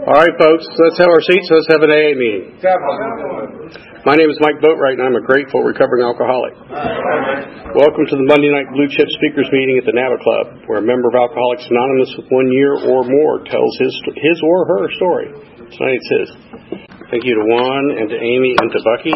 All right, folks, let's have our seats. Let's have an AA meeting. My name is Mike Boatwright, and I'm a grateful recovering alcoholic. Welcome to the Monday Night Blue Chip Speakers Meeting at the NABA Club, where a member of Alcoholics Anonymous with 1 year or more tells his or her story. Tonight it's his. Thank you to Juan and to Amy and to Bucky.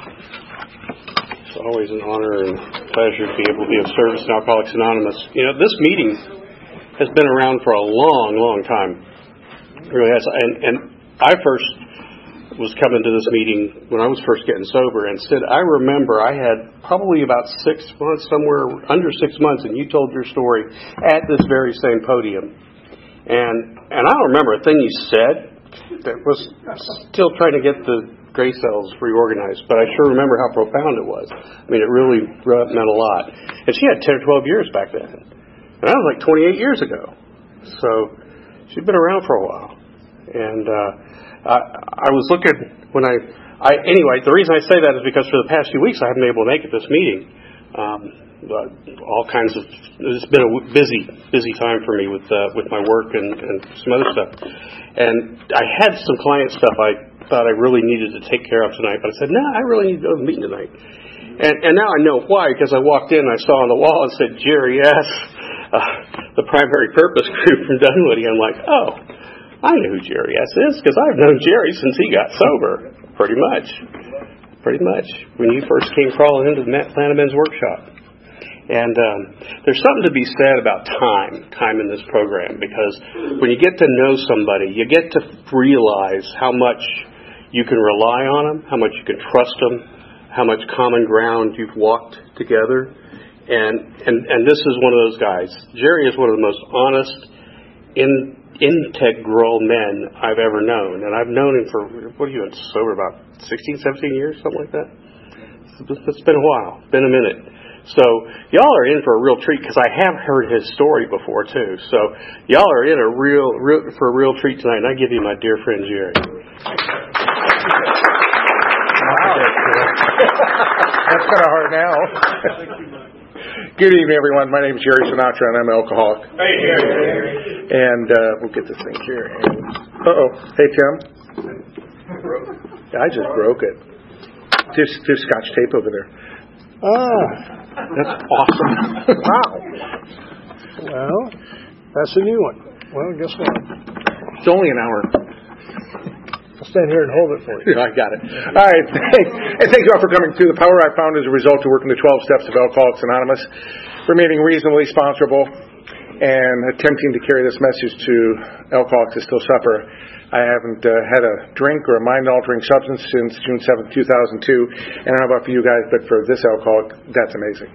It's always an honor and pleasure to be able to be of service to Alcoholics Anonymous. You know, this meeting has been around for a long, long time. It really has. And I first was coming to this meeting when I was first getting sober, and Sid, I remember I had probably about 6 months, somewhere under 6 months, and you told your story at this very same podium. And I don't remember a thing you said that was still trying to get the gray cells reorganized, but I sure remember how profound it was. I mean, it really meant a lot. And she had 10 or 12 years back then, and that was like 28 years ago. So she'd been around for a while. And I was looking when anyway, the reason I say that is because for the past few weeks I haven't been able to make it this meeting. All kinds of, it's been a busy time for me with my work and some other stuff. And I had some client stuff I thought I really needed to take care of tonight, but I said, no, I really need to go to the meeting tonight. And now I know why, because I walked in and I saw on the wall it said Jerry S., the Primary Purpose Group from Dunwoody. I'm like, oh, I know who Jerry S. is, because I've known Jerry since he got sober, pretty much, when he first came crawling into the Atlanta Men's Workshop. And there's something to be said about time in this program, because when you get to know somebody, you get to realize how much you can rely on them, how much you can trust them, how much common ground you've walked together. And this is one of those guys. Jerry is one of the most honest, integral men I've ever known. And I've known him for, what are you, sober about 16, 17 years, something like that? It's been a while, been a minute. So y'all are in for a real treat, because I have heard his story before too. So y'all are in for a real treat tonight, and I give you my dear friend Jerry. Wow. That's kind of hard now. Good evening, everyone. My name is Jerry Sinatra, and I'm an alcoholic. Hey, Jerry. And we'll get this thing here. Hey, Tim. I just broke it. There's Scotch tape over there. That's awesome. Wow. Well, that's a new one. Well, guess what? It's only an hour. I'll stand here and hold it for you. I got it. All right. And thank you all for coming through. The power I found as a result of working the 12 steps of Alcoholics Anonymous, remaining reasonably sponsorable, and attempting to carry this message to alcoholics that still suffer. I haven't had a drink or a mind-altering substance since June 7th, 2002. And I don't know about for you guys, but for this alcoholic, that's amazing.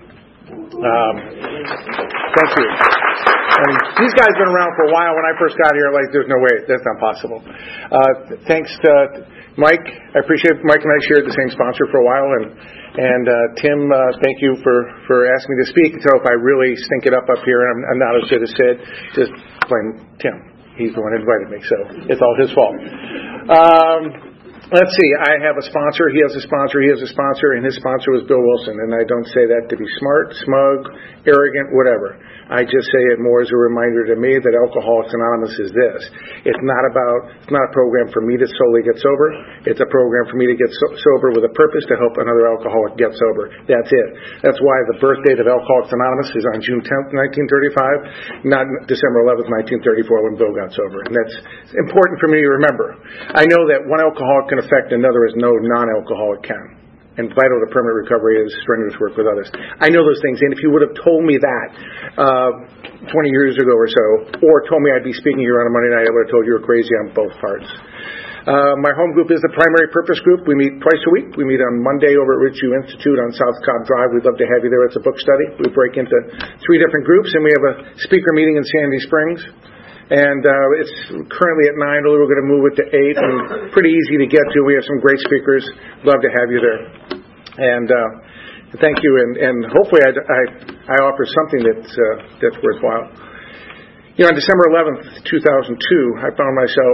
Thank you. And these guys have been around for a while. When I first got here, like, there's no way. That's not possible. Thanks to Mike. I appreciate Mike and I shared the same sponsor for a while. And Tim, thank you for asking me to speak. So if I really stink it up here and I'm not as good as Sid, just blame Tim. He's the one who invited me, so it's all his fault. Let's see. I have a sponsor. He has a sponsor. He has a sponsor, and his sponsor was Bill Wilson. And I don't say that to be smart, smug, arrogant, whatever. I just say it more as a reminder to me that Alcoholics Anonymous is this. It's not a program for me to solely get sober. It's a program for me to get sober with a purpose to help another alcoholic get sober. That's it. That's why the birth date of Alcoholics Anonymous is on June 10th, 1935, not December 11th, 1934 when Bill got sober. And that's important for me to remember. I know that one alcoholic can affect another as no non-alcoholic can. And vital to permanent recovery is strenuous work with others. I know those things, and if you would have told me that 20 years ago or so, or told me I'd be speaking here on a Monday night, I would have told you were crazy on both parts. My home group is the Primary Purpose Group. We meet twice a week. We meet on Monday over at Ridgeview Institute on South Cobb Drive. We'd love to have you there. It's a book study. We break into 3 different groups, and we have a speaker meeting in Sandy Springs. And it's currently at 9. We're going to move it to 8, and pretty easy to get to. We have some great speakers. Love to have you there. And thank you. And hopefully I offer something that's worthwhile. You know, on December 11th, 2002, I found myself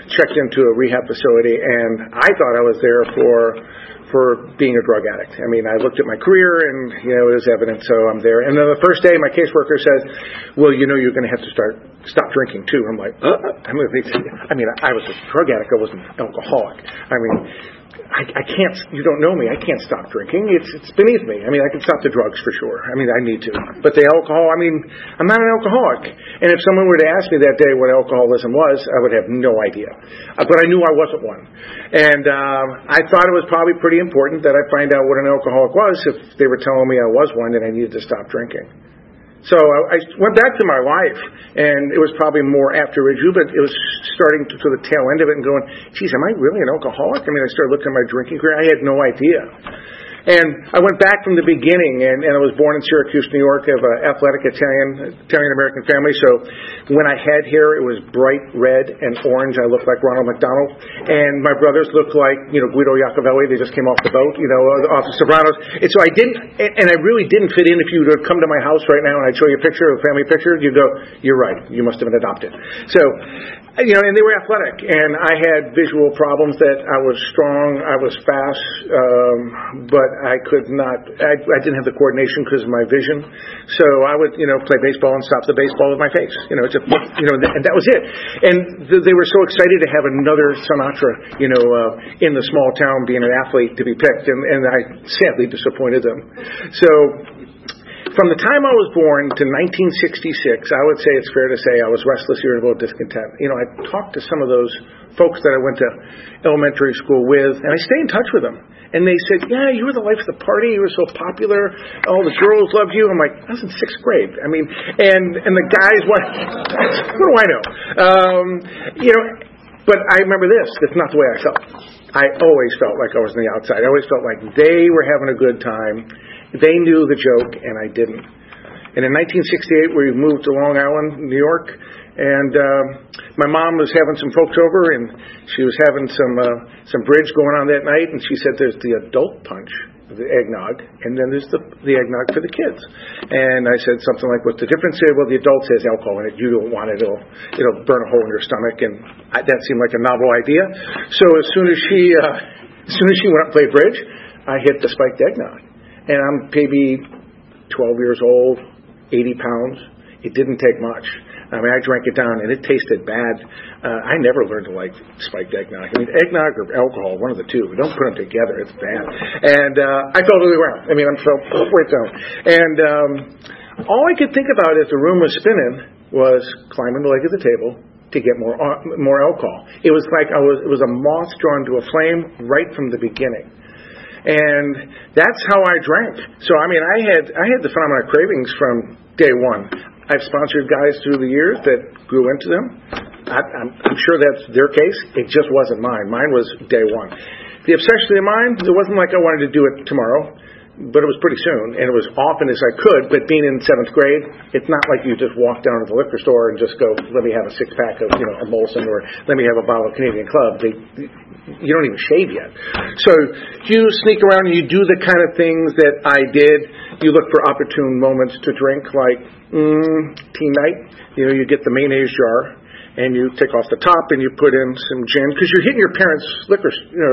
checked into a rehab facility, and I thought I was there for being a drug addict. I mean, I looked at my career, and, it was evident, so I'm there. And then the first day, my caseworker says, well, you're going to have to stop drinking, too. I'm like, I was a drug addict. I wasn't an alcoholic. I mean, I can't, you don't know me, I can't stop drinking. It's beneath me. I mean, I can stop the drugs for sure. I mean, I need to. But the alcohol, I'm not an alcoholic. And if someone were to ask me that day what alcoholism was, I would have no idea. But I knew I wasn't one. And I thought it was probably pretty important that I find out what an alcoholic was if they were telling me I was one and I needed to stop drinking. So I went back to my life, and it was probably more after Ridgeview, but it was starting to the tail end of it and going, geez, am I really an alcoholic? I mean, I started looking at my drinking career. I had no idea. And I went back from the beginning, and I was born in Syracuse, New York, of an athletic Italian-American family. So when I had hair, it was bright red and orange. I looked like Ronald McDonald. And my brothers looked like, Guido Iacovelli. They just came off the boat, off the Sopranos. And so I really didn't fit in. If you would come to my house right now and I'd show you a picture, a family picture, you'd go, you're right. You must have been adopted. So, and they were athletic. And I had visual problems that I was strong, I was fast, but I could not, I didn't have the coordination because of my vision. So I would, play baseball and stop the baseball with my face. And that was it. And they were so excited to have another Sinatra, in the small town being an athlete to be picked. And I sadly disappointed them. So from the time I was born to 1966, I would say it's fair to say I was restless, irritable, discontent. I talked to some of those folks that I went to elementary school with, and I stay in touch with them. And they said, yeah, you were the life of the party. You were so popular. All the girls loved you. I'm like, I was in 6th grade. I mean, and the guys, what do I know? But I remember this. That's not the way I felt. I always felt like I was on the outside. I always felt like they were having a good time. They knew the joke, and I didn't. And in 1968, we moved to Long Island, New York, and my mom was having some folks over, and she was having some bridge going on that night, and she said there's the adult punch, the eggnog, and then there's the eggnog for the kids. And I said something like, what's the difference here? Well, the adult has alcohol in it. You don't want it. It'll burn a hole in your stomach, and that seemed like a novel idea. So as soon as she went up and played bridge, I hit the spiked eggnog. And I'm maybe 12 years old, 80 pounds. It didn't take much. I drank it down, and it tasted bad. I never learned to like spiked eggnog. Eggnog or alcohol, one of the two. Don't put them together. It's bad. And I fell to the ground. I fell right down. And all I could think about as the room was spinning was climbing the leg of the table to get more alcohol. It was like it was a moth drawn to a flame right from the beginning. And that's how I drank. So, I had the phenomenon of cravings from day one. I've sponsored guys through the years that grew into them. I'm sure that's their case. It just wasn't mine. Mine was day one. The obsession of mine, it wasn't like I wanted to do it tomorrow, but it was pretty soon, and it was often as I could. But being in 7th grade, it's not like you just walk down to the liquor store and just go, let me have a 6-pack of a Molson, or let me have a bottle of Canadian Club. You don't even shave yet. So you sneak around and you do the kind of things that I did. You look for opportune moments to drink, like teen night. You get the mayonnaise jar, and you take off the top and you put in some gin, because you're hitting your parents' liquor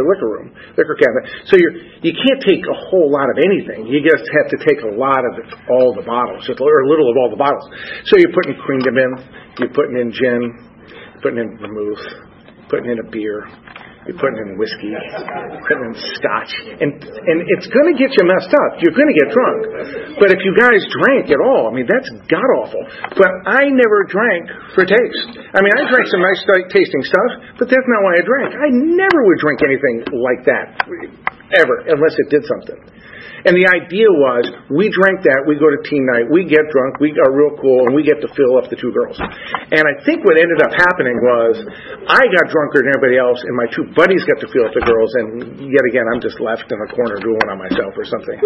cabinet. So you can't take a whole lot of anything. You just have to take a lot of all the bottles, or a little of all the bottles. So you're putting cream in, you're putting in gin, putting in vermouth, putting in a beer. You're putting in whiskey, putting in scotch, and it's going to get you messed up. You're going to get drunk. But if you guys drank at all, that's god-awful. But I never drank for taste. I drank some nice tasting stuff, but that's not why I drank. I never would drink anything like that, ever, unless it did something. And the idea was, we drank that, we go to teen night, we get drunk, we are real cool, and we get to fill up the 2 girls. And I think what ended up happening was, I got drunker than everybody else, and my 2 buddies got to fill up the girls, and yet again, I'm just left in a corner doing on myself or something.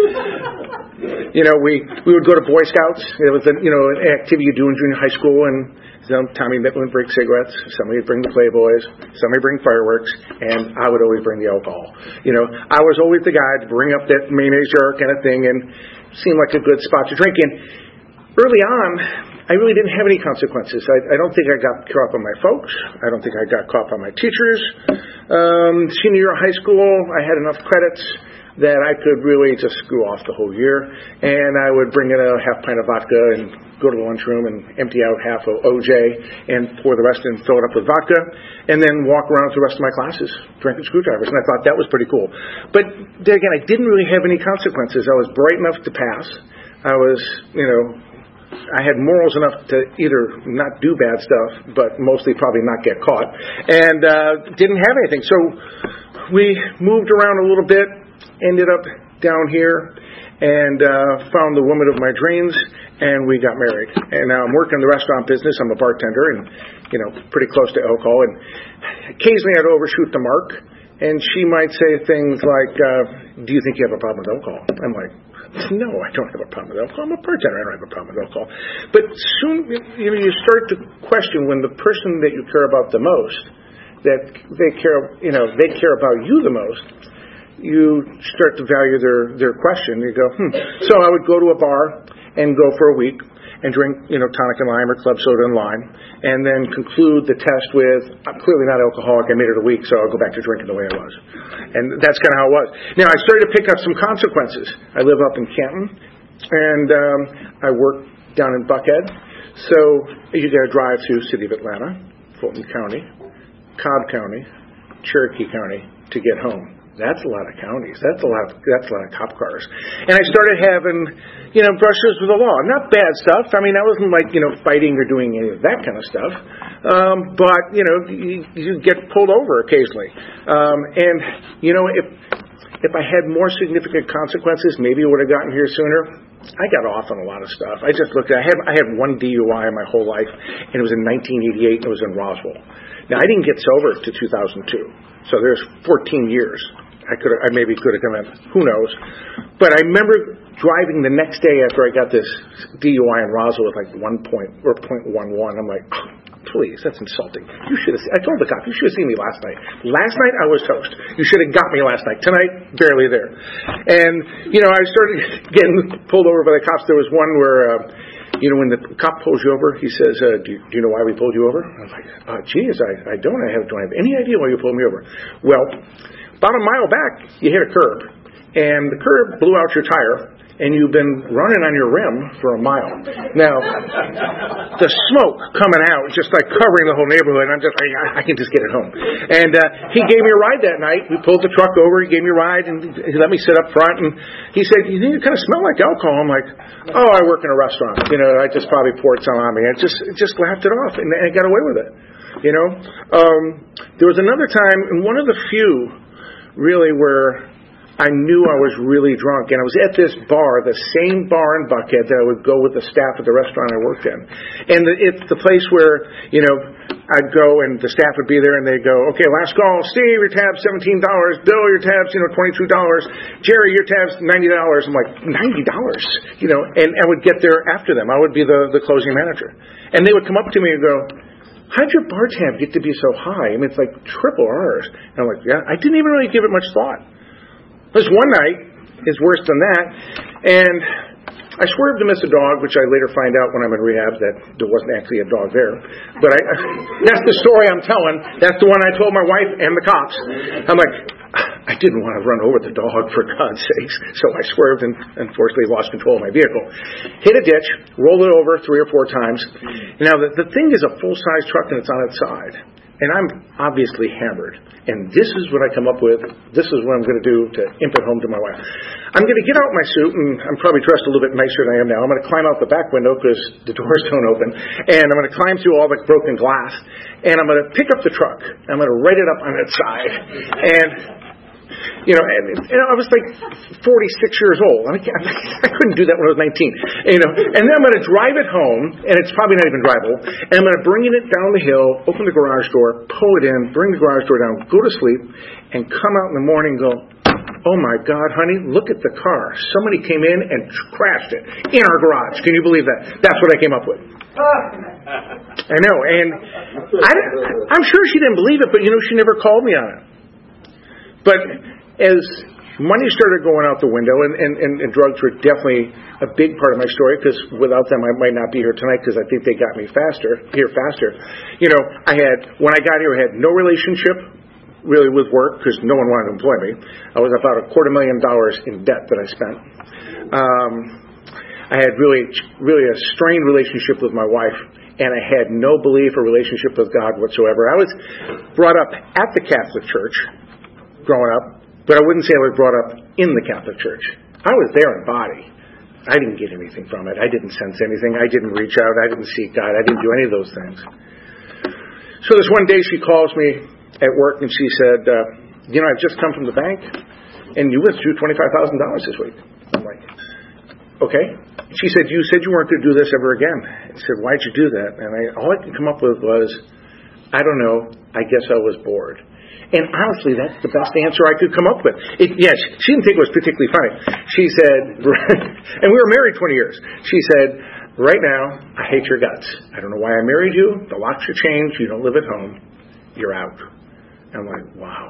We would go to Boy Scouts. It was an activity you do in junior high school, and Tommy Mittman would bring cigarettes, somebody would bring the Playboys, somebody would bring fireworks, and I would always bring the alcohol. I was always the guy to bring up that mayonnaise jar kind of thing, and seemed like a good spot to drink in. Early on, I really didn't have any consequences. I don't think I got caught by my folks. I don't think I got caught by my teachers. Senior year of high school, I had enough credits that I could really just screw off the whole year. And I would bring in a half pint of vodka and go to the lunchroom and empty out half of OJ and pour the rest and fill it up with vodka, and then walk around with the rest of my classes drinking screwdrivers. And I thought that was pretty cool. But then again, I didn't really have any consequences. I was bright enough to pass. I was, I had morals enough to either not do bad stuff, but mostly probably not get caught, and didn't have anything. So we moved around a little bit, ended up down here, and found the woman of my dreams, and we got married. And now I'm working in the restaurant business. I'm a bartender, and pretty close to alcohol. And occasionally I'd overshoot the mark, and she might say things like, "Do you think you have a problem with alcohol?" I'm like, "No, I don't have a problem with alcohol. I'm a bartender. I don't have a problem with alcohol." But soon, you start to question when the person that you care about the most, that they care about you the most, you start to value their question. You go, So I would go to a bar and go for a week and drink, tonic and lime or club soda and lime, and then conclude the test with, "I'm clearly not alcoholic. I made it a week, so I'll go back to drinking the way I was." And that's kind of how it was. Now, I started to pick up some consequences. I live up in Canton, and I work down in Buckhead. So you got to drive through the city of Atlanta, Fulton County, Cobb County, Cherokee County to get home. That's a lot of counties. That's a lot of cop cars. And I started having, brushes with the law. Not bad stuff. I mean, I wasn't like, fighting or doing any of that kind of stuff. But, you get pulled over occasionally. And, if I had more significant consequences, maybe I would have gotten here sooner. I got off on a lot of stuff. I just looked at I had one DUI in my whole life, and it was in 1988, and it was in Roswell. Now, I didn't get sober to 2002, so there's 14 years. I maybe could have come in. Who knows? But I remember driving the next day after I got this DUI in Roswell with like 0.11. I'm like, please, that's insulting. You should have. I told the cop, you should have seen me last night. Last night I was toast. You should have got me last night. Tonight, barely there. And I started getting pulled over by the cops. There was one where. When the cop pulls you over, he says, do you know why we pulled you over? I was like, geez, I don't have any idea why you pulled me over. Well, about a mile back, you hit a curb, and the curb blew out your tire, and you've been running on your rim for a mile. Now, the smoke coming out, just like covering the whole neighborhood, and I'm just like, I can just get it home. And he gave me a ride that night. We pulled the truck over, he gave me a ride, and he let me sit up front, and he said, "You think you kind of smell like alcohol?" I'm like, "Oh, I work in a restaurant. I just probably poured some on me." I just laughed it off, and I got away with it. There was another time, and one of the few, really, where I knew I was really drunk, and I was at this bar, the same bar in Buckhead that I would go with the staff at the restaurant I worked in. And it's the place where, I'd go and the staff would be there and they'd go, "Okay, last call, Steve, your tab's $17. Bill, your tab's, $22. Jerry, your tab's $90. I'm like, $90? And I would get there after them. I would be the closing manager. And they would come up to me and go, "How'd your bar tab get to be so high? I mean, it's like triple ours." And I'm like, "Yeah, I didn't even really give it much thought." This one night is worse than that, and I swerved to miss a dog, which I later find out when I'm in rehab that there wasn't actually a dog there. But that's the story I'm telling. That's the one I told my wife and the cops. I'm like, I didn't want to run over the dog, for God's sakes. So I swerved and unfortunately lost control of my vehicle. Hit a ditch, rolled it over 3 or 4 times. Now, the thing is a full-size truck and it's on its side. And I'm obviously hammered. And this is what I come up with. This is what I'm going to do to imp it home to my wife. I'm going to get out my suit, and I'm probably dressed a little bit nicer than I am now. I'm going to climb out the back window because the doors don't open. And I'm going to climb through all the broken glass. And I'm going to pick up the truck. I'm going to write it up on its side. And I was like 46 years old. I couldn't do that when I was 19. And then I'm going to drive it home, and it's probably not even drivable. And I'm going to bring it down the hill, open the garage door, pull it in, bring the garage door down, go to sleep, and come out in the morning and go, "Oh my God, honey, look at the car. Somebody came in and crashed it in our garage. Can you believe that?" That's what I came up with. I know, and I'm sure she didn't believe it, but she never called me on it. But as money started going out the window, and drugs were definitely a big part of my story, because without them I might not be here tonight, because I think they got me faster. When I got here, I had no relationship really with work, because no one wanted to employ me. I was about $250,000 in debt that I spent. I had really a strained relationship with my wife, and I had no belief or relationship with God whatsoever. I was brought up at the Catholic Church growing up, but I wouldn't say I was brought up in the Catholic Church. I was there in body. I didn't get anything from it. I didn't sense anything. I didn't reach out. I didn't seek God. I didn't do any of those things. So this one day she calls me at work and she said, I've just come from the bank and you withdrew $25,000 this week. I'm like, okay. She said, you said you weren't going to do this ever again. I said, why'd you do that? And all I could come up with was, I don't know, I guess I was bored. And honestly, that's the best answer I could come up with. She didn't think it was particularly funny. She said, and we were married 20 years. She said, right now, I hate your guts. I don't know why I married you. The locks are changed. You don't live at home. You're out. And I'm like, wow.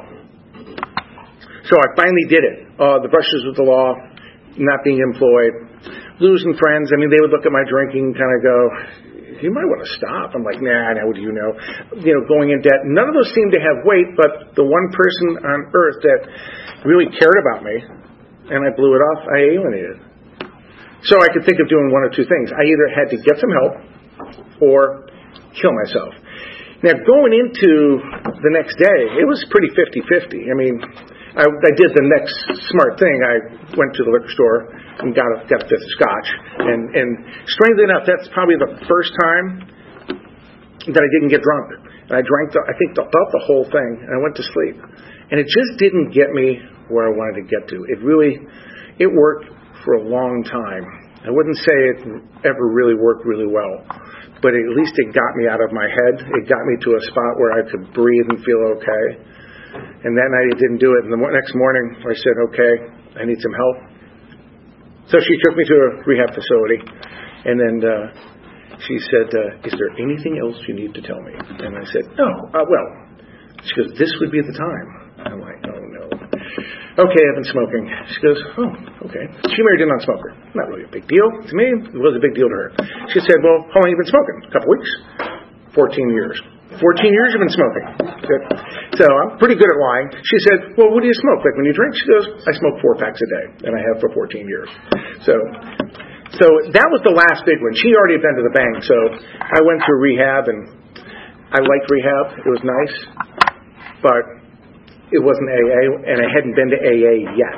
So I finally did it. The brushes with the law, not being employed, losing friends. I mean, they would look at my drinking and kind of go, you might want to stop. I'm like, nah, what do you know? Going in debt. None of those seemed to have weight, but the one person on earth that really cared about me, and I blew it off, I alienated. So I could think of doing one of two things. I either had to get some help or kill myself. Now, going into the next day, it was pretty 50-50. I mean, I did the next smart thing. I went to the liquor store and got a fifth of scotch. And strangely enough, that's probably the first time that I didn't get drunk. And I drank, about the whole thing, and I went to sleep. And it just didn't get me where I wanted to get to. It worked for a long time. I wouldn't say it ever really worked really well, but at least it got me out of my head. It got me to a spot where I could breathe and feel okay. And that night it didn't do it. And the next morning I said, okay, I need some help. So she took me to a rehab facility. And then she said, is there anything else you need to tell me? And I said, no. Well, she goes, this would be the time. I'm like, oh, no. Okay, I've been smoking. She goes, oh, okay. She married a non-smoker. Not really a big deal to me. It was a big deal to her. She said, well, how long have you been smoking? A couple weeks? 14 years. 14 years you've been smoking. Good. So I'm pretty good at lying. She said, well, what do you smoke? Like when you drink? She goes, I smoke 4 packs a day, and I have for 14 years. So that was the last big one. She already had been to the bank, so I went through rehab, and I liked rehab. It was nice, but it wasn't AA, and I hadn't been to AA yet.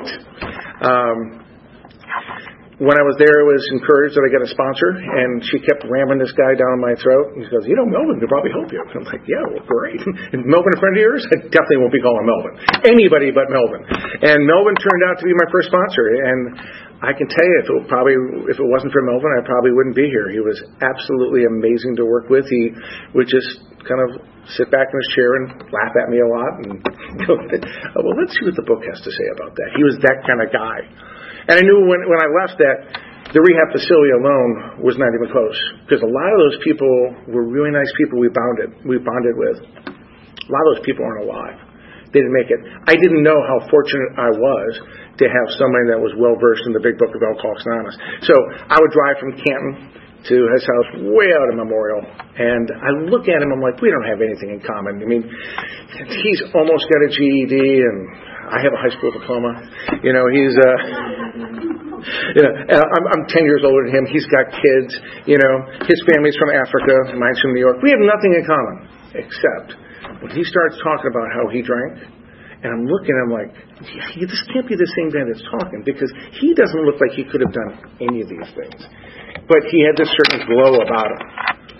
When I was there, I was encouraged that I got a sponsor, and she kept ramming this guy down my throat. And she goes, Melvin could probably help you. And I'm like, yeah, well, great. And Melvin, a friend of yours? I definitely won't be calling Melvin. Anybody but Melvin. And Melvin turned out to be my first sponsor. And I can tell you, if it wasn't for Melvin, I probably wouldn't be here. He was absolutely amazing to work with. He would just kind of sit back in his chair and laugh at me a lot and go, well, let's see what the book has to say about that. He was that kind of guy. And I knew when I left that the rehab facility alone was not even close, because a lot of those people were really nice people we bonded with. A lot of those people aren't alive. They didn't make it. I didn't know how fortunate I was to have somebody that was well-versed in the big book of Alcoholics Anonymous. So I would drive from Canton to his house way out of Memorial, and I look at him, I'm like, we don't have anything in common. I mean, he's almost got a GED, and I have a high school diploma. I'm 10 years older than him. He's got kids. His family's from Africa. Mine's from New York. We have nothing in common, except when he starts talking about how he drank, and I'm looking at him like, this can't be the same guy that's talking, because he doesn't look like he could have done any of these things. But he had this certain glow about him.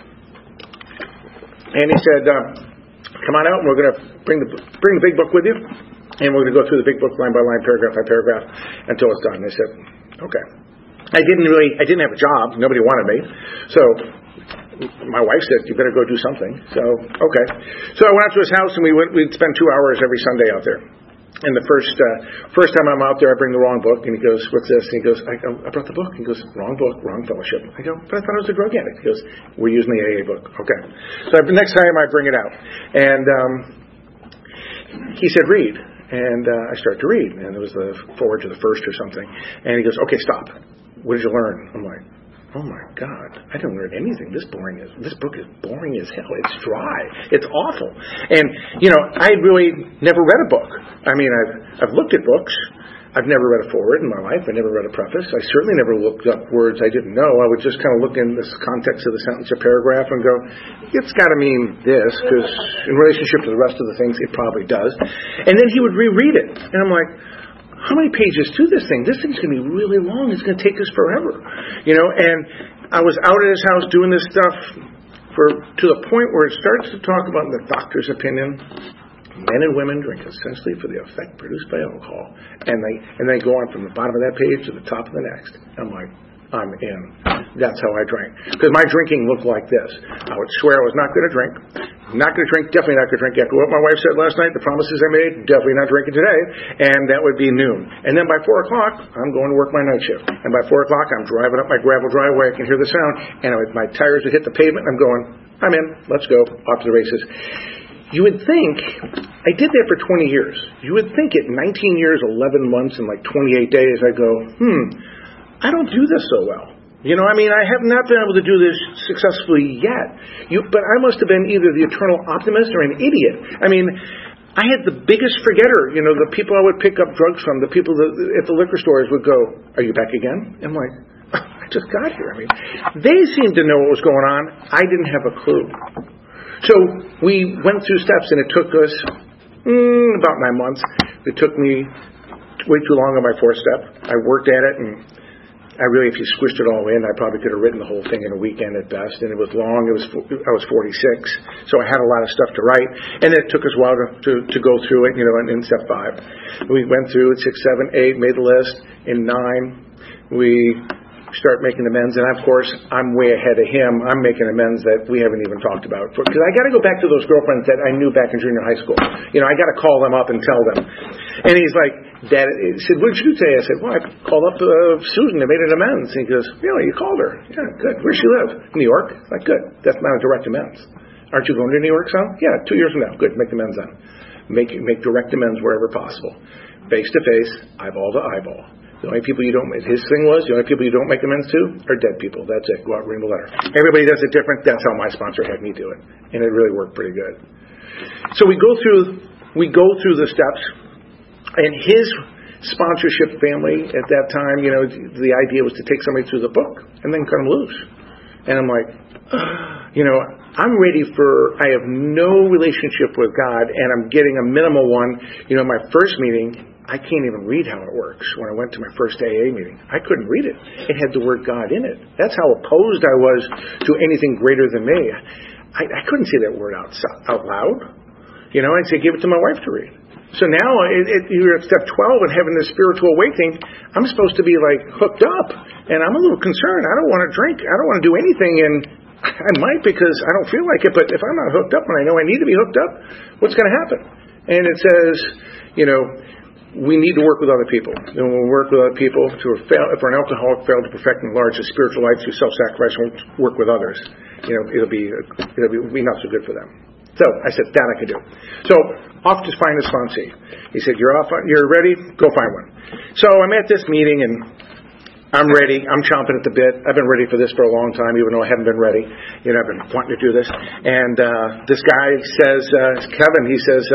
And he said, come on out, and we're going to bring the big book with you, and we're going to go through the big book line by line, paragraph by paragraph, until it's done. And I said, okay. I didn't have a job. Nobody wanted me. So my wife said, you better go do something. So, okay. So I went out to his house, and we'd spend 2 hours every Sunday out there. And the first time I'm out there, I bring the wrong book, and he goes, what's this? And he goes, I brought the book. He goes, wrong book, wrong fellowship. I go, but I thought I was a drug addict. He goes, we're using the AA book. Okay. So the next time I bring it out. And he said, read. And I start to read, and it was the forward to the first or something. And he goes, okay, stop. What did you learn? I'm like, oh my God, I didn't learn anything. This book is boring as hell. It's dry. It's awful. And, I really never read a book. I mean, I've looked at books. I've never read a foreword in my life. I never read a preface. I certainly never looked up words I didn't know. I would just kind of look in this context of the sentence or paragraph and go, it's got to mean this, because in relationship to the rest of the things, it probably does. And then he would reread it. And I'm like, how many pages to this thing? This thing's going to be really long. It's going to take us forever. And I was out at his house doing this stuff to the point where it starts to talk about the doctor's opinion. Men and women drink essentially for the effect produced by alcohol. And they go on from the bottom of that page to the top of the next. I'm like, I'm in. That's how I drank. Because my drinking looked like this. I would swear I was not going to drink. Not going to drink, definitely not going to drink after what my wife said last night, the promises I made, definitely not drinking today. And that would be noon. And then by 4 o'clock, I'm going to work my night shift. And by 4 o'clock, I'm driving up my gravel driveway. I can hear the sound. And my tires would hit the pavement. I'm going, I'm in. Let's go. Off to the races. You would think, I did that for 20 years. You would think at 19 years, 11 months, and like 28 days, I go, I don't do this so well. I have not been able to do this successfully yet. But I must have been either the eternal optimist or an idiot. I had the biggest forgetter. The people I would pick up drugs from, the people at the liquor stores would go, are you back again? I'm like, I just got here. They seemed to know what was going on. I didn't have a clue. So we went through steps, and it took us about 9 months. It took me way too long on my 4th step. I worked at it, and if you squished it all in, I probably could have written the whole thing in a weekend at best. And it was long. I was 46, so I had a lot of stuff to write. And it took us a while to go through it, in step 5. We went through it, 6, 7, 8, made the list. In 9, we start making amends, and of course I'm way ahead of him. I'm making amends that we haven't even talked about, because I got to go back to those girlfriends that I knew back in junior high school. I got to call them up and tell them. And he's like, Dad, he said, what did you do today? I said, well, I called up Susan and made an amends. And he goes, really, you called her? Yeah, good. Where's she live? New York. Like, good. That's not a direct amends. Aren't you going to New York, son? Yeah, 2 years from now. Good. Make the amends then. Make direct amends wherever possible. Face to face, eyeball to eyeball. The only people the only people you don't make amends to are dead people. That's it. Go out and read the letter. Everybody does it different. That's how my sponsor had me do it. And it really worked pretty good. So we go through the steps, and his sponsorship family at that time, the idea was to take somebody through the book and then cut them loose. And I'm like, I'm ready I have no relationship with God, and I'm getting a minimal one. My first meeting, I can't even read how it works. When I went to my first AA meeting, I couldn't read it. It had the word God in it. That's how opposed I was to anything greater than me. I couldn't say that word out loud. I'd say, give it to my wife to read. So now you're at step 12 and having this spiritual awakening. I'm supposed to be like hooked up, and I'm a little concerned. I don't want to drink. I don't want to do anything, and I might because I don't feel like it. But if I'm not hooked up and I know I need to be hooked up, what's going to happen? And it says, we need to work with other people. And when we work with other people, if an alcoholic failed to perfect and enlarge his spiritual life through self-sacrifice, won't work with others. It'll be not so good for them. So I said, that I could do. So off to find a sponsee. He said, you're ready? Go find one. So I'm at this meeting, and I'm ready. I'm chomping at the bit. I've been ready for this for a long time, even though I haven't been ready. I've been wanting to do this. And this guy says, Kevin, he says,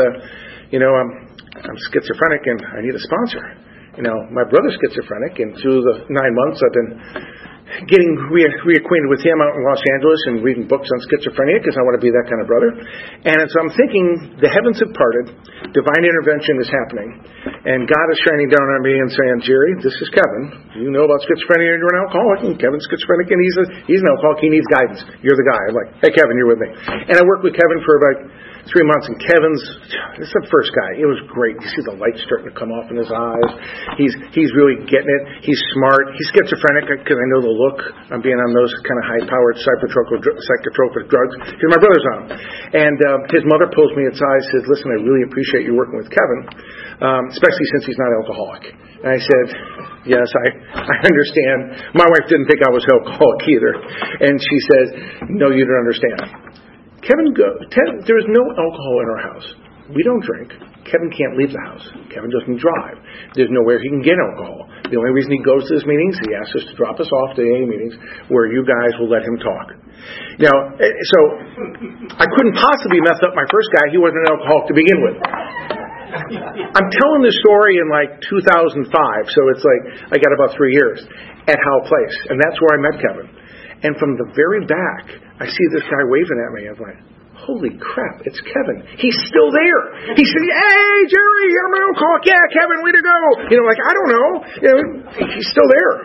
I'm schizophrenic and I need a sponsor. My brother's schizophrenic, and through the 9 months I've been getting reacquainted with him out in Los Angeles and reading books on schizophrenia, because I want to be that kind of brother. And so I'm thinking, the heavens have parted, divine intervention is happening, and God is shining down on me and saying, Jerry, this is Kevin. You know about schizophrenia, and you're an alcoholic, and Kevin's schizophrenic, and he's an alcoholic, he needs guidance. You're the guy. I'm like, hey, Kevin, you're with me. And I worked with Kevin for about 3 months, and this is the first guy. It was great. You see the light starting to come off in his eyes. He's really getting it. He's smart. He's schizophrenic, because I know the look. I'm being on those kind of high-powered psychotropic drugs, because my brother's on them. And his mother pulls me aside and says, listen, I really appreciate you working with Kevin, especially since he's not alcoholic. And I said, yes, I understand. My wife didn't think I was alcoholic either. And she said, no, you don't understand. Kevin, there is no alcohol in our house. We don't drink. Kevin can't leave the house. Kevin doesn't drive. There's nowhere he can get alcohol. The only reason he goes to his meetings, he asks us to drop us off to AA meetings where you guys will let him talk. Now, so I couldn't possibly mess up my first guy. He wasn't an alcoholic to begin with. I'm telling this story in like 2005, so it's like I got about 3 years at Howell Place, and that's where I met Kevin. And from the very back, I see this guy waving at me. I'm like, holy crap, it's Kevin. He's still there. He said, hey, Jerry, I'm an alcoholic. Yeah, Kevin, way to go. You know, like, I don't know. You know, he's still there.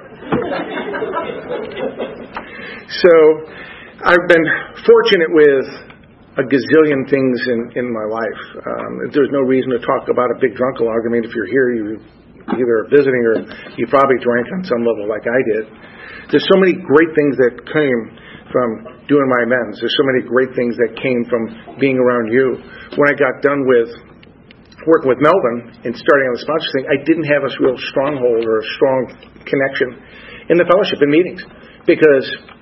So I've been fortunate with a gazillion things in my life. There's no reason to talk about a big drunk log. I mean, if you're here, you either are visiting or you probably drank on some level like I did. There's so many great things that came from doing my amends. There's so many great things that came from being around you. When I got done with working with Melvin and starting on the sponsor thing, I didn't have a real stronghold or a strong connection in the fellowship and meetings because,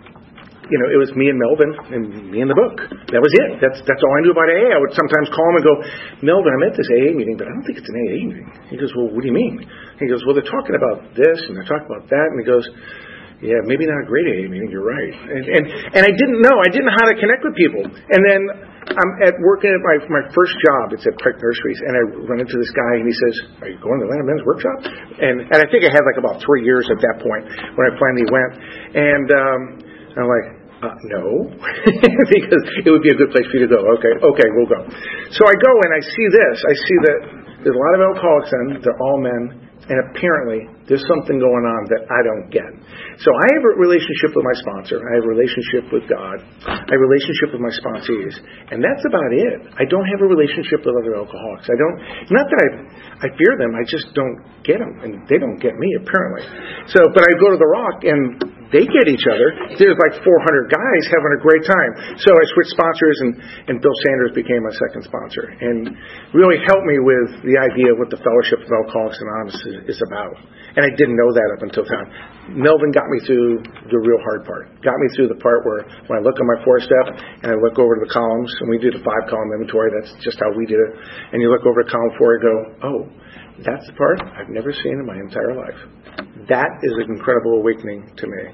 you know, it was me and Melvin and me and the book. That was it. That's all I knew about AA. I would sometimes call him and go, Melvin, I'm at this AA meeting, but I don't think it's an AA meeting. He goes, well, what do you mean? He goes, well, they're talking about this and they're talking about that. And he goes, yeah, maybe not a great AA meeting, you're right. And I didn't know. I didn't know how to connect with people. And then I'm working at my first job. It's at Pike Nurseries. And I run into this guy, and he says, are you going to the Atlanta Men's Workshop? And I think I had like about 3 years at that point when I finally went. And I'm like, no, because it would be a good place for you to go. Okay, we'll go. So I go, and I see this. I see that there's a lot of alcoholics in. They're all men. And apparently, there's something going on that I don't get. So I have a relationship with my sponsor. I have a relationship with God. I have a relationship with my sponsees. And that's about it. I don't have a relationship with other alcoholics. Not that I fear them. I just don't get them. And they don't get me, apparently. So, but I go to the Rock, and they get each other. There's like 400 guys having a great time. So I switched sponsors, and Bill Sanders became my second sponsor. And really helped me with the idea of what the Fellowship of Alcoholics Anonymous is about. And I didn't know that up until time. Melvin got me through the real hard part. Got me through the part where when I look on my 4-step and I look over to the columns, and we did a 5-column inventory. That's just how we did it. And you look over to column 4 and go, oh, that's the part I've never seen in my entire life. That is an incredible awakening to me.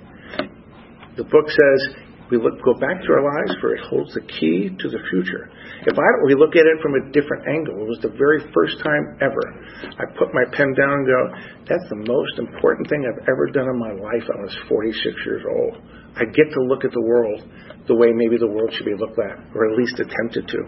The book says we go back to our lives for it holds the key to the future. We look at it from a different angle. It was the very first time ever I put my pen down and go, that's the most important thing I've ever done in my life. I was 46 years old. I get to look at the world the way maybe the world should be looked at, or at least attempted to.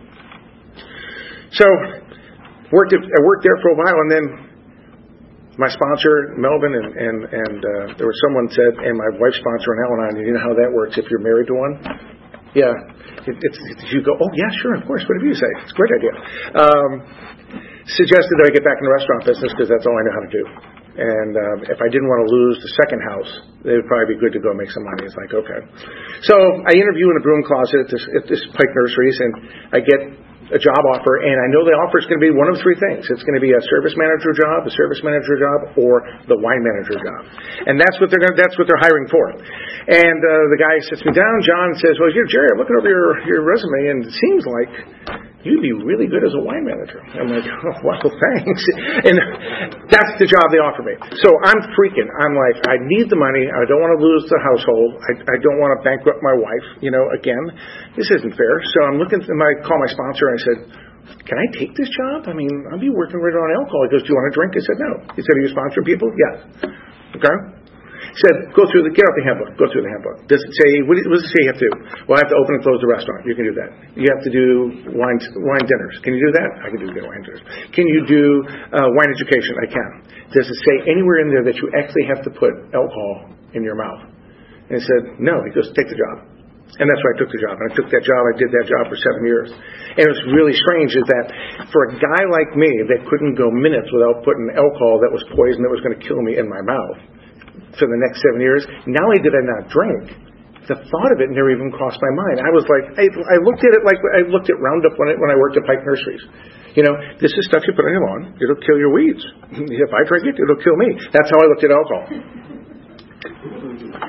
So I worked there for a while, and then my sponsor, Melvin, and there was someone said, and my wife's sponsor in Al-Anon, you know how that works if you're married to one? Yeah. You go, oh, yeah, sure, of course, whatever you say. It's a great idea. Suggested that I get back in the restaurant business because that's all I know how to do. And if I didn't want to lose the second house, it would probably be good to go make some money. It's like, okay. So I interview in a broom closet at this Pike Nurseries, and I get a job offer, and I know the offer is going to be one of 3 things. It's going to be a service manager job, or the wine manager job, and that's what they're hiring for. And the guy sits me down, John, and says, "Well, Jerry, I'm looking over your resume, and it seems like you'd be really good as a wine manager." I'm like, oh, well, thanks. And that's the job they offer me. So I'm freaking. I'm like, I need the money. I don't want to lose the household. I don't want to bankrupt my wife. Again, this isn't fair. So I'm looking. I call my sponsor and I said, can I take this job? I mean, I'll be working right on alcohol. He goes, do you want a drink? I said, no. He said, are you sponsoring people? Yes. Okay. He said, get out the handbook. Go through the handbook. Does it say, what does it say you have to do? Well, I have to open and close the restaurant. You can do that. You have to do wine dinners. Can you do that? I can do wine dinners. Can you do wine education? I can. Does it say anywhere in there that you actually have to put alcohol in your mouth? And he said, no. He goes, take the job. And that's why I took the job. And I took that job. I did that job for 7 years. And it was really strange is that for a guy like me that couldn't go minutes without putting alcohol that was poison that was going to kill me in my mouth for the next 7 years, not only did I not drink, the thought of it never even crossed my mind. I was like, I looked at it like I looked at Roundup when I worked at Pike Nurseries. This is stuff you put on your lawn. It'll kill your weeds. If I drink it, it'll kill me. That's how I looked at alcohol.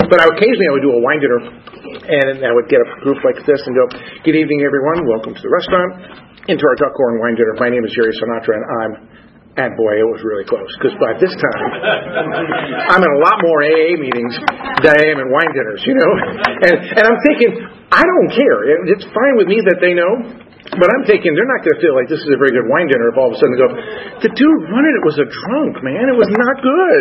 But occasionally I would do a wine dinner, and I would get a group like this and go, "Good evening, everyone. Welcome to the restaurant, into our Duckhorn wine dinner. My name is Jerry Sinatra, and boy, it was really close, because by this time, I'm in a lot more AA meetings than I am in wine dinners, And I'm thinking, I don't care. It's fine with me that they know, but I'm thinking they're not going to feel like this is a very good wine dinner if all of a sudden they go, the dude running it was a drunk, man. It was not good.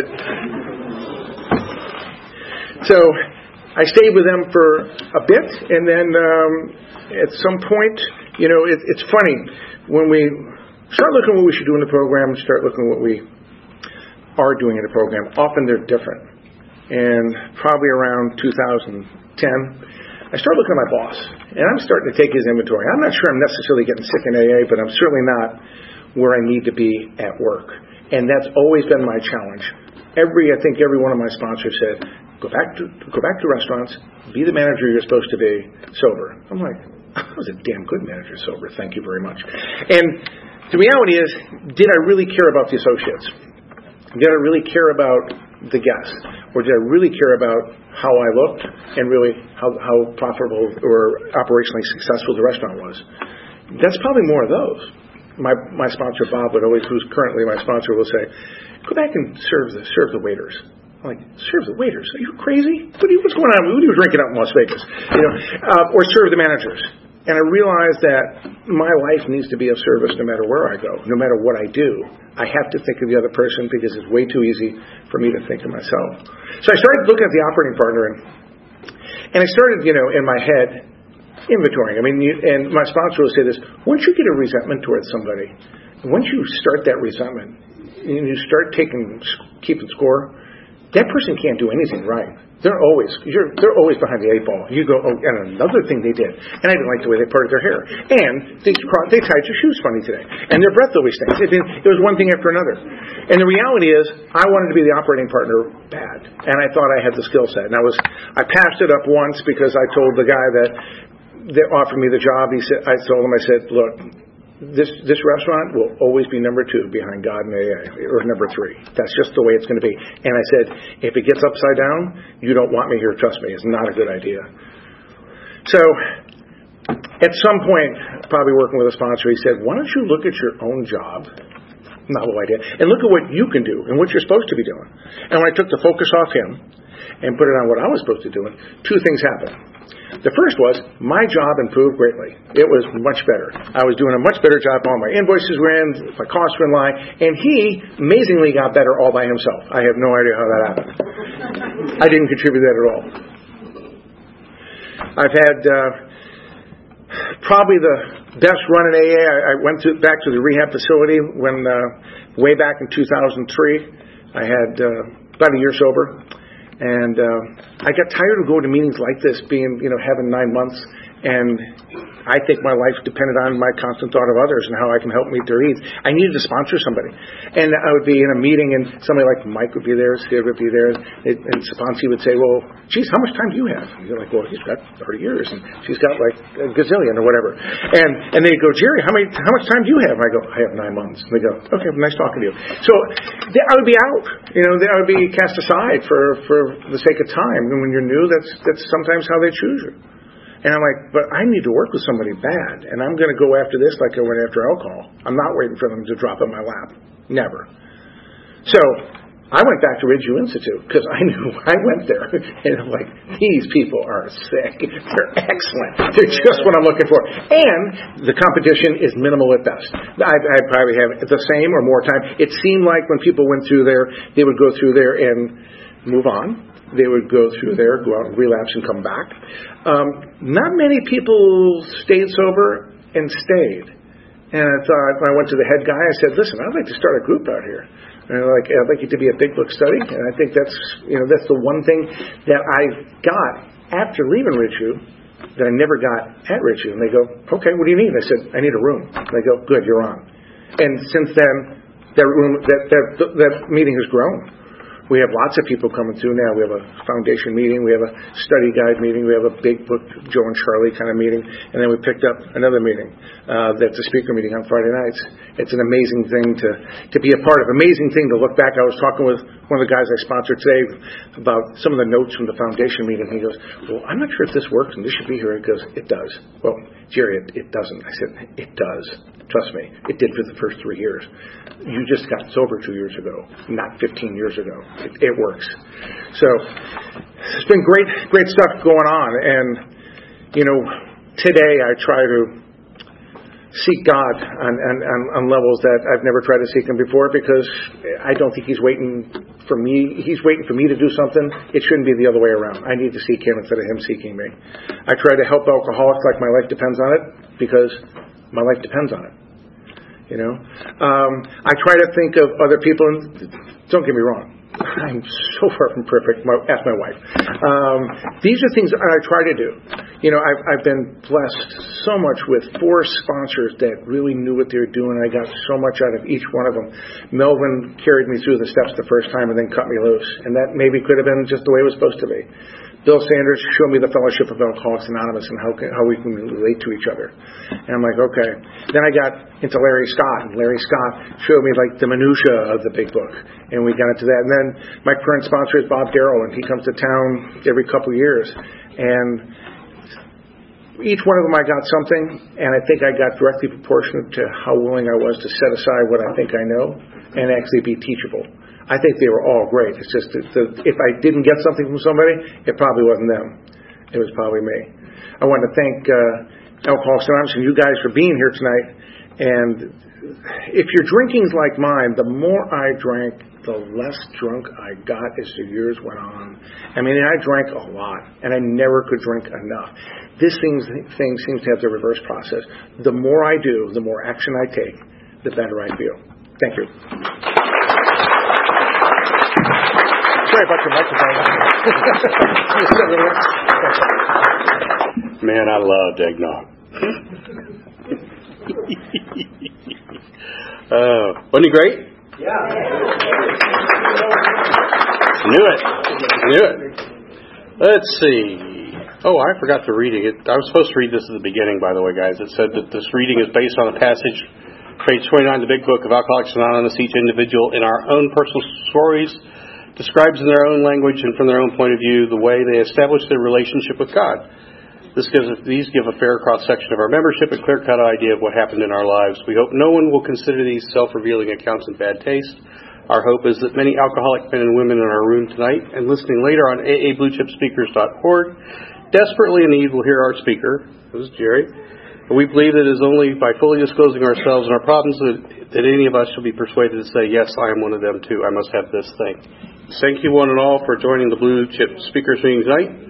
So I stayed with them for a bit, and then at some point, it's funny, when we start looking at what we should do in the program and start looking at what we are doing in the program, often they're different. And probably around 2010, I started looking at my boss, and I'm starting to take his inventory. I'm not sure I'm necessarily getting sick in AA, but I'm certainly not where I need to be at work. And that's always been my challenge. I think every one of my sponsors said, go back to restaurants, be the manager you're supposed to be sober. I'm like, I was a damn good manager sober, thank you very much. And the reality is, did I really care about the associates? Did I really care about the guests? Or did I really care about how I looked and really how profitable or operationally successful the restaurant was? That's probably more of those. My sponsor, Bob, who's currently my sponsor, will say, go back and serve the waiters. I'm like, serve the waiters? Are you crazy? What's going on? What are you drinking out in Las Vegas? Or serve the managers. And I realized that my life needs to be of service no matter where I go, no matter what I do. I have to think of the other person because it's way too easy for me to think of myself. So I started looking at the operating partner, and I started, in my head, inventorying. And my sponsor will say this, once you get a resentment towards somebody, once you start that resentment, and you start keeping score, that person can't do anything right. They're always behind the 8 ball. You go, and another thing they did, and I didn't like the way they parted their hair, and they tied your shoes funny today, and their breath always stinks. It was one thing after another. And the reality is, I wanted to be the operating partner bad, and I thought I had the skill set. And I passed it up once because I told the guy that offered me the job. I told him, look, this restaurant will always be number 2 behind God and AA, or number 3. That's just the way it's going to be. And I said, if it gets upside down, you don't want me here. Trust me, it's not a good idea. So at some point, probably working with a sponsor, he said, why don't you look at your own job, novel idea, and look at what you can do and what you're supposed to be doing. And when I took the focus off him and put it on what I was supposed to be doing, 2 things happened. The first was, my job improved greatly. It was much better. I was doing a much better job. All my invoices were in, my costs were in line, and he amazingly got better all by himself. I have no idea how that happened. I didn't contribute that at all. I've had probably the best run in AA. I went back to the rehab facility when way back in 2003. I had about a year sober. And I got tired of going to meetings like this, having 9 months, and I think my life depended on my constant thought of others and how I can help meet their needs. I needed to sponsor somebody. And I would be in a meeting, and somebody like Mike would be there, Sid would be there, and Sponsy would say, well, geez, how much time do you have? And you're like, well, he's got 30 years, and she's got like a gazillion or whatever. And they'd go, Jerry, how much time do you have? And I go, I have 9 months. And they go, okay, nice talking to you. So I would be out. I would be cast aside for the sake of time. And when you're new, that's sometimes how they choose you. And I'm like, but I need to work with somebody bad, and I'm going to go after this like I went after alcohol. I'm not waiting for them to drop in my lap. Never. So I went back to Ridgeview Institute because I knew I went there. And I'm like, these people are sick. They're excellent. They're just what I'm looking for. And the competition is minimal at best. I probably have the same or more time. It seemed like when people went through there, they would go through there and move on. They would go through there, go out and relapse and come back. Not many people stayed sober and stayed. And I thought, when I went to the head guy, I said, listen, I'd like to start a group out here. And I'd like it to be a big book study. And I think that's the one thing that I got after leaving Ridgeview that I never got at Ridgeview. And they go, okay, what do you need? I said, I need a room. And they go, good, you're on. And since then, that meeting has grown. We have lots of people coming through now. We have a foundation meeting. We have a study guide meeting. We have a big book, Joe and Charlie kind of meeting. And then we picked up another meeting that's a speaker meeting on Friday nights. It's an amazing thing to be a part of. Amazing thing to look back. I was talking with one of the guys I sponsored today about some of the notes from the foundation meeting. He goes, well, I'm not sure if this works and this should be here. He goes, it does. Well, Jerry, it doesn't. I said, it does. Trust me. It did for the first 3 years. You just got sober 2 years ago, not 15 years ago. It works. So it's been great stuff going on. And, today I try to seek God on levels that I've never tried to seek Him before, because I don't think He's waiting for me. He's waiting for me to do something. It shouldn't be the other way around. I need to seek Him instead of Him seeking me. I try to help alcoholics like my life depends on it, because my life depends on it. I try to think of other people, and don't get me wrong, I'm so far from perfect. Ask my wife. These are things I try to do. I've been blessed so much with 4 sponsors that really knew what they were doing. I got so much out of each one of them. Melvin carried me through the steps the first time and then cut me loose, and that maybe could have been just the way it was supposed to be. Bill Sanders showed me the fellowship of Alcoholics Anonymous and how we can relate to each other. And I'm like, okay. Then I got into Larry Scott, and Larry Scott showed me like the minutia of the big book, and we got into that. And then my current sponsor is Bob Darrell, and he comes to town every couple of years. And each one of them I got something, and I think I got directly proportionate to how willing I was to set aside what I think I know and actually be teachable. I think they were all great. It's just if I didn't get something from somebody, it probably wasn't them. It was probably me. I want to thank Alcoholics Anonymous and you guys for being here tonight. And if your drinking's like mine, the more I drank, the less drunk I got as the years went on. I mean, I drank a lot, and I never could drink enough. This thing seems to have the reverse process. The more I do, the more action I take, the better I feel. Thank you. Sorry about your microphone. Man, I loved eggnog. Wasn't he great? Yeah. Knew it. Let's see. Oh, I forgot to read it. I was supposed to read this at the beginning, by the way, guys. It said that this reading is based on a passage, page 29 of the Big Book of Alcoholics Anonymous. Each individual, in our own personal stories, describes in their own language and from their own point of view the way they establish their relationship with God. These give a fair cross-section of our membership and clear-cut idea of what happened in our lives. We hope no one will consider these self-revealing accounts in bad taste. Our hope is that many alcoholic men and women in our room tonight and listening later on aabluechipspeakers.org desperately in need will hear our speaker, this is Jerry. And we believe that it is only by fully disclosing ourselves and our problems that any of us shall be persuaded to say, yes, I am one of them too. I must have this thing. Thank you one and all for joining the Blue Chip Speakers meeting tonight.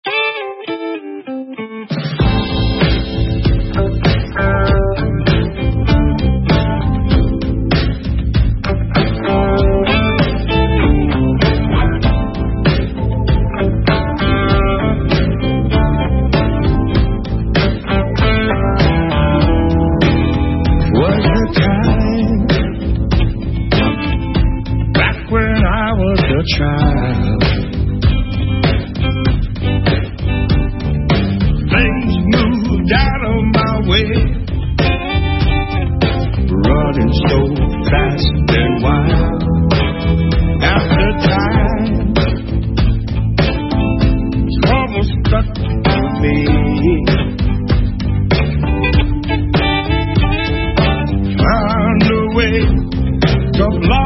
Child, things moved out of my way, running so fast and wild. After time, trouble stuck to me. Found a way to fly.